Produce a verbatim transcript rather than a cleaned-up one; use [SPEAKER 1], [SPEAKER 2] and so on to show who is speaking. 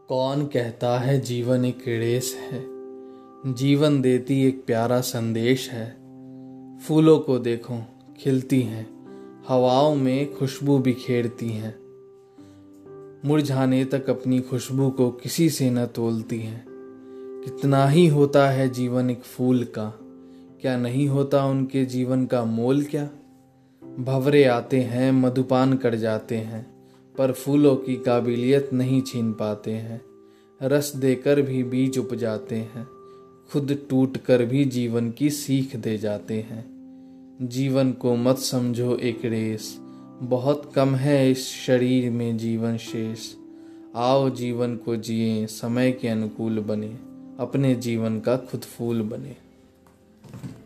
[SPEAKER 1] कौन कहता है जीवन एक रेस है। जीवन देती एक प्यारा संदेश है। फूलों को देखो खिलती हैं, हवाओं में खुशबू बिखेरती हैं। मुरझाने तक अपनी खुशबू को किसी से न तोलती हैं। कितना ही होता है जीवन एक फूल का, क्या नहीं होता उनके जीवन का मोल क्या। भंवरे आते हैं मधुपान कर जाते हैं, पर फूलों की काबिलियत नहीं छीन पाते हैं। रस देकर भी बीज उपजाते हैं, खुद टूट कर भी जीवन की सीख दे जाते हैं। जीवन को मत समझो एक रेस, बहुत कम है इस शरीर में जीवन शेष। आओ जीवन को जिए समय के अनुकूल बने, अपने जीवन का खुद फूल बने।